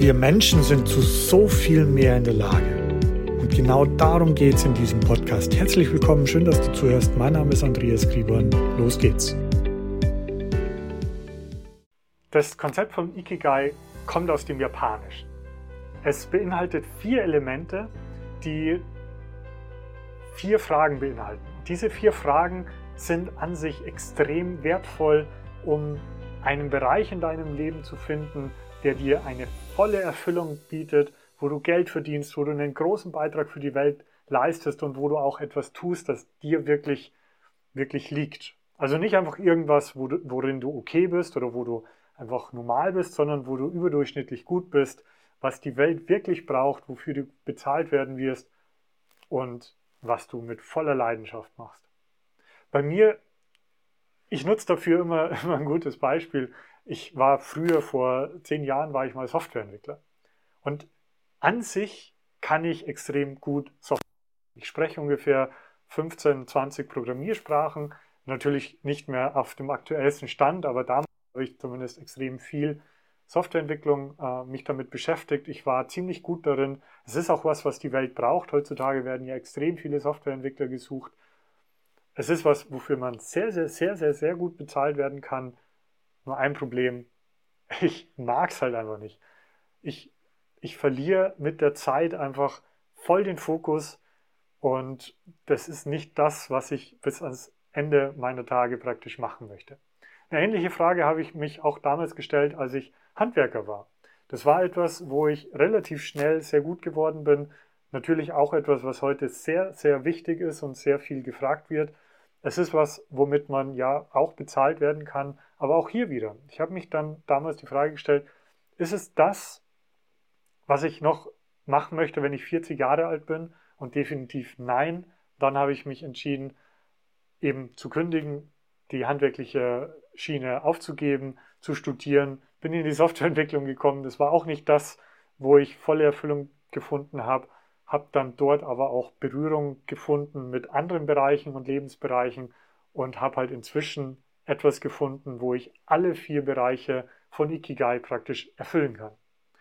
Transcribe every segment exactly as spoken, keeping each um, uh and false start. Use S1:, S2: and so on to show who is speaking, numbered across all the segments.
S1: Wir Menschen sind zu so viel mehr in der Lage. Und genau darum geht es in diesem Podcast. Herzlich willkommen, schön, dass du zuhörst. Mein Name ist Andreas Grieborn. Los geht's. Das Konzept von Ikigai kommt aus dem Japanischen. Es beinhaltet vier Elemente, die vier Fragen beinhalten. Diese vier Fragen sind an sich extrem wertvoll, um einen Bereich in deinem Leben zu finden, der dir eine volle Erfüllung bietet, wo du Geld verdienst, wo du einen großen Beitrag für die Welt leistest und wo du auch etwas tust, das dir wirklich, wirklich liegt. Also nicht einfach irgendwas, wo du, worin du okay bist oder wo du einfach normal bist, sondern wo du überdurchschnittlich gut bist, was die Welt wirklich braucht, wofür du bezahlt werden wirst und was du mit voller Leidenschaft machst. Bei mir, ich nutze dafür immer, immer ein gutes Beispiel. Ich war früher, vor zehn Jahren, war ich mal Softwareentwickler. Und an sich kann ich extrem gut Software. Ich spreche ungefähr fünfzehn, zwanzig Programmiersprachen. Natürlich nicht mehr auf dem aktuellsten Stand, aber damals habe ich zumindest extrem viel Softwareentwicklung äh, mich damit beschäftigt. Ich war ziemlich gut darin. Es ist auch was, was die Welt braucht. Heutzutage werden ja extrem viele Softwareentwickler gesucht. Es ist was, wofür man sehr, sehr, sehr, sehr, sehr gut bezahlt werden kann. Nur ein Problem, ich mag es halt einfach nicht. Ich, ich verliere mit der Zeit einfach voll den Fokus und das ist nicht das, was ich bis ans Ende meiner Tage praktisch machen möchte. Eine ähnliche Frage habe ich mich auch damals gestellt, als ich Handwerker war. Das war etwas, wo ich relativ schnell sehr gut geworden bin. Natürlich auch etwas, was heute sehr, sehr wichtig ist und sehr viel gefragt wird. Es ist was, womit man ja auch bezahlt werden kann, aber auch hier wieder. Ich habe mich dann damals die Frage gestellt, ist es das, was ich noch machen möchte, wenn ich vierzig Jahre alt bin? Und definitiv nein. Dann habe ich mich entschieden, eben zu kündigen, die handwerkliche Schiene aufzugeben, zu studieren, bin in die Softwareentwicklung gekommen. Das war auch nicht das, wo ich volle Erfüllung gefunden habe. Habe dann dort aber auch Berührung gefunden mit anderen Bereichen und Lebensbereichen und habe halt inzwischen etwas gefunden, wo ich alle vier Bereiche von Ikigai praktisch erfüllen kann.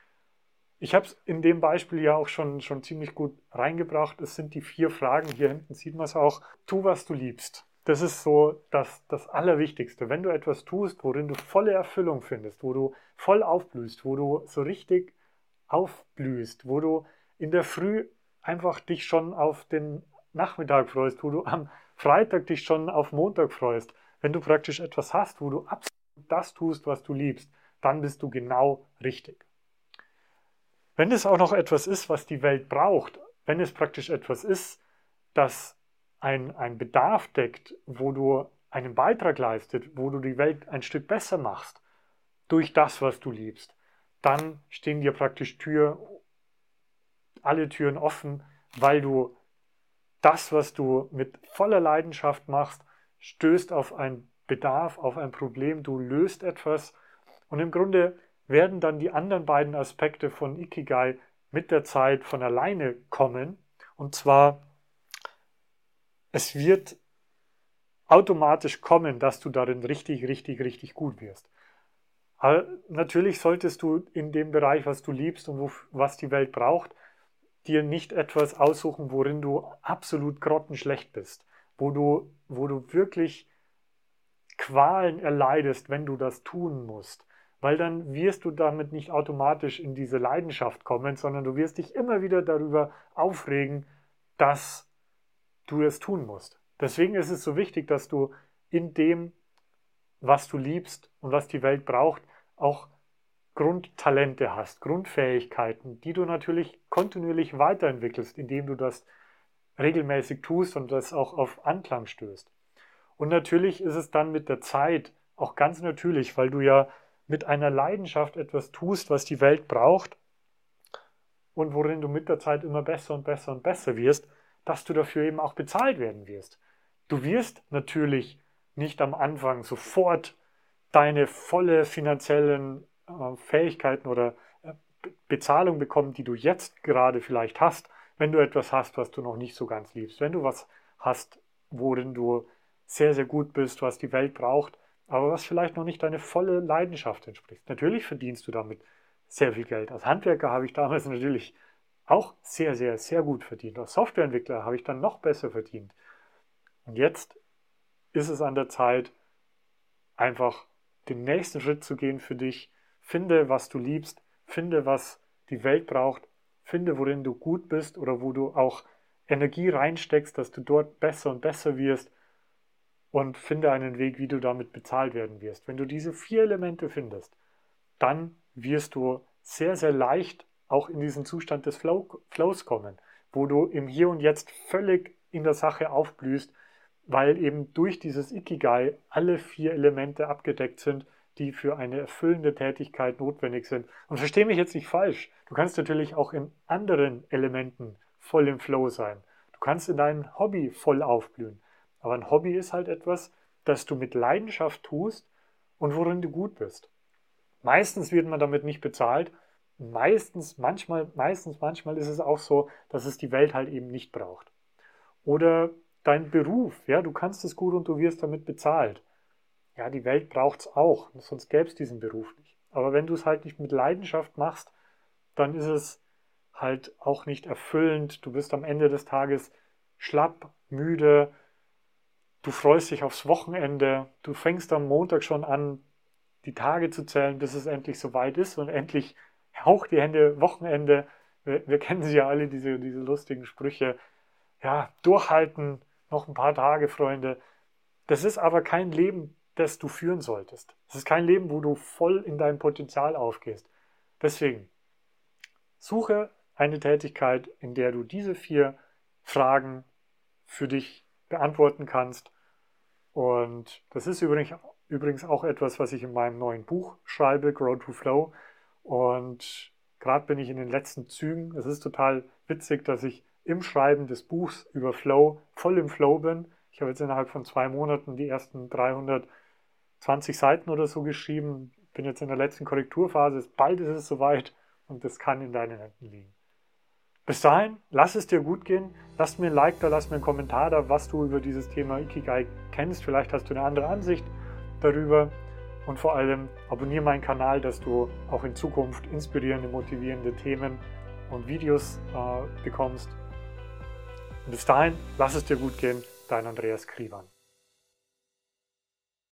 S1: Ich habe es in dem Beispiel ja auch schon, schon ziemlich gut reingebracht. Es sind die vier Fragen, hier hinten sieht man es auch. Tu, was du liebst. Das ist so das, das Allerwichtigste. Wenn du etwas tust, worin du volle Erfüllung findest, wo du voll aufblühst, wo du so richtig aufblühst, wo du in der Früh einfach dich schon auf den Nachmittag freust, wo du am Freitag dich schon auf Montag freust. Wenn du praktisch etwas hast, wo du absolut das tust, was du liebst, dann bist du genau richtig. Wenn es auch noch etwas ist, was die Welt braucht, wenn es praktisch etwas ist, das ein, ein Bedarf deckt, wo du einen Beitrag leistet, wo du die Welt ein Stück besser machst, durch das, was du liebst, dann stehen dir praktisch Tür, alle Türen offen, weil du das, was du mit voller Leidenschaft machst, stößt auf einen Bedarf, auf ein Problem, du löst etwas und im Grunde werden dann die anderen beiden Aspekte von Ikigai mit der Zeit von alleine kommen. Und zwar, es wird automatisch kommen, dass du darin richtig, richtig, richtig gut wirst. Aber natürlich solltest du in dem Bereich, was du liebst und wo, was die Welt braucht, dir nicht etwas aussuchen, worin du absolut grottenschlecht bist, wo du, wo du wirklich Qualen erleidest, wenn du das tun musst. Weil dann wirst du damit nicht automatisch in diese Leidenschaft kommen, sondern du wirst dich immer wieder darüber aufregen, dass du es tun musst. Deswegen ist es so wichtig, dass du in dem, was du liebst und was die Welt braucht, auch Grundtalente hast, Grundfähigkeiten, die du natürlich kontinuierlich weiterentwickelst, indem du das regelmäßig tust und das auch auf Anklang stößt. Und natürlich ist es dann mit der Zeit auch ganz natürlich, weil du ja mit einer Leidenschaft etwas tust, was die Welt braucht und worin du mit der Zeit immer besser und besser und besser wirst, dass du dafür eben auch bezahlt werden wirst. Du wirst natürlich nicht am Anfang sofort deine volle finanziellen äh, Fähigkeiten oder äh, Bezahlung bekommen, die du jetzt gerade vielleicht hast, wenn du etwas hast, was du noch nicht so ganz liebst. Wenn du was hast, worin du sehr, sehr gut bist, was die Welt braucht, aber was vielleicht noch nicht deine volle Leidenschaft entspricht. Natürlich verdienst du damit sehr viel Geld. Als Handwerker habe ich damals natürlich auch sehr, sehr, sehr gut verdient. Als Softwareentwickler habe ich dann noch besser verdient. Und jetzt ist es an der Zeit, einfach den nächsten Schritt zu gehen für dich. Finde, was du liebst. Finde, was die Welt braucht. Finde, worin du gut bist oder wo du auch Energie reinsteckst, dass du dort besser und besser wirst. Und finde einen Weg, wie du damit bezahlt werden wirst. Wenn du diese vier Elemente findest, dann wirst du sehr, sehr leicht auch in diesen Zustand des Flow, Flows kommen, wo du im Hier und Jetzt völlig in der Sache aufblühst, weil eben durch dieses Ikigai alle vier Elemente abgedeckt sind, die für eine erfüllende Tätigkeit notwendig sind. Und verstehe mich jetzt nicht falsch, du kannst natürlich auch in anderen Elementen voll im Flow sein. Du kannst in deinem Hobby voll aufblühen. Aber ein Hobby ist halt etwas, das du mit Leidenschaft tust und worin du gut bist. Meistens wird man damit nicht bezahlt. Meistens, manchmal, meistens, manchmal ist es auch so, dass es die Welt halt eben nicht braucht. Oder dein Beruf, ja, du kannst es gut und du wirst damit bezahlt. Ja, die Welt braucht es auch, sonst gäbe es diesen Beruf nicht. Aber wenn du es halt nicht mit Leidenschaft machst, dann ist es halt auch nicht erfüllend. Du bist am Ende des Tages schlapp, müde, du freust dich aufs Wochenende, du fängst am Montag schon an, die Tage zu zählen, bis es endlich soweit ist und endlich haucht die Hände Wochenende. Wir, wir kennen sie ja alle, diese, diese lustigen Sprüche. Ja, durchhalten, noch ein paar Tage, Freunde. Das ist aber kein Leben, das du führen solltest. Das ist kein Leben, wo du voll in dein Potenzial aufgehst. Deswegen, suche eine Tätigkeit, in der du diese vier Fragen für dich beantworten kannst. Und das ist übrigens Übrigens auch etwas, was ich in meinem neuen Buch schreibe, Grow to Flow. Und gerade bin ich in den letzten Zügen. Es ist total witzig, dass ich im Schreiben des Buchs über Flow voll im Flow bin. Ich habe jetzt innerhalb von zwei Monaten die ersten dreihundertzwanzig Seiten oder so geschrieben. Bin jetzt in der letzten Korrekturphase. Bald ist es soweit und das kann in deinen Händen liegen. Bis dahin, lass es dir gut gehen. Lass mir ein Like da, lass mir einen Kommentar da, was du über dieses Thema Ikigai kennst. Vielleicht hast du eine andere Ansicht darüber und vor allem abonniere meinen Kanal, dass du auch in Zukunft inspirierende, motivierende Themen und Videos äh, bekommst. Und bis dahin, lass es dir gut gehen, dein Andreas Kriwan.